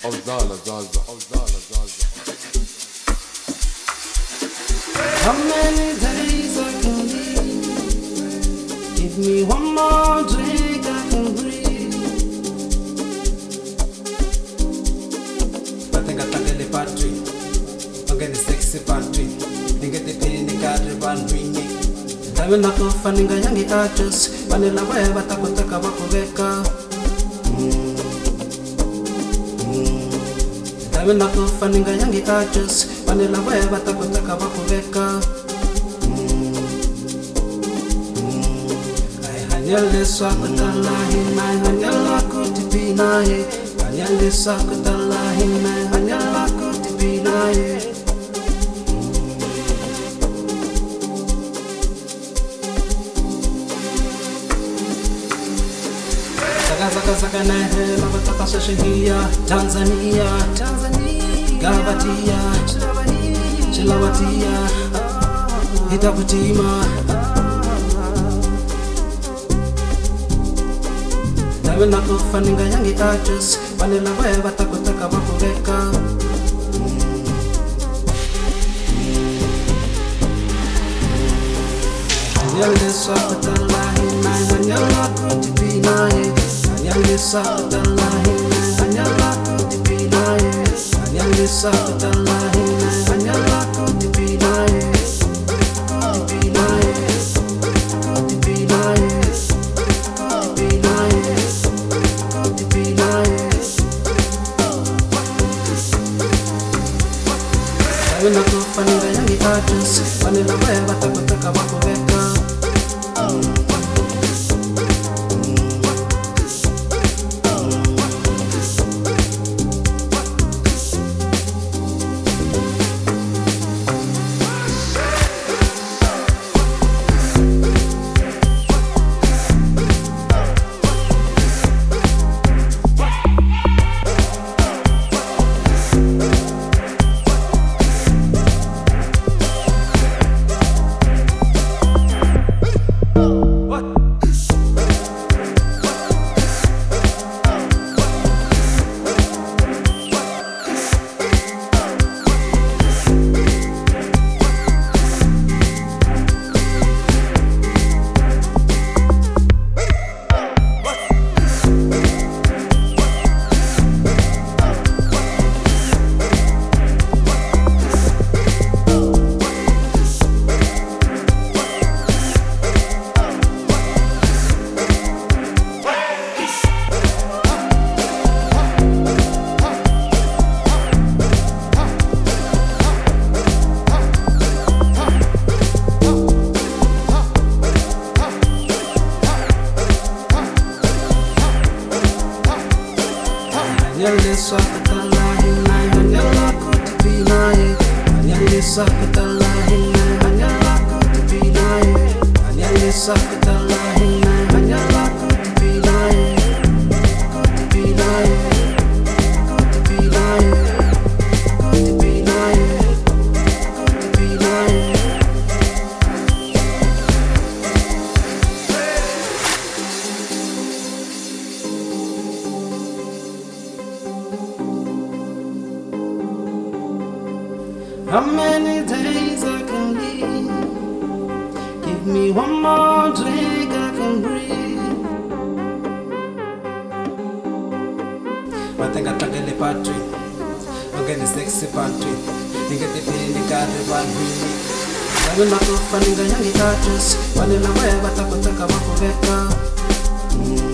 How many days I can live? Give me one more drink, I can breathe. Batenga takele patri, bageni sexy patri. Ninge tipini kadri bandwini. Tawe nakufa ninga yangi arches, vanilla wewe batakutaka bakuveka. Tawe nakufa ninga yangi arches, vanilla wewe batakutaka bakuveka. Hanyale sakutalahi nai hanyala kutipinaye. Hanyale sakutalahi nai hanyala kutipinaye. Saka na hela bataka shahia Tanzania Gabatia Chilawatia Hitakutima Tawe nakufa ninga yangi arches vanilla wewe batakutaka bakuveka. Hanyale sakutalahi nai hanyala kutipinaye. Hanyale sakutalahi nai hanyala kutipinaye. Hanyale sakutalahi nai hanyala kutipinaye. Kutipinaye, kutipinaye, kutipinaye, kutipinaye. Tawe nakufa ninga yangi arches vanilla wewe batakutaka bakuveka. Hanyale sakutalahi nai hanyala kutipinaye. Hanyale sakutalahi nai hanyala kutipinaye. Hanyale sakutalahi nai hanyala kutipinaye. Kutipinaye, kutipinaye, kutipinaye, kutipinaye. How many days I can live? Give me one more drink, I can breathe. Batenga takele patri, bageni sexy patri. Ninge tipini kadri bandwini. Tawe nakufa ninga yangi arches vanilla wewe batakutaka bakuveka.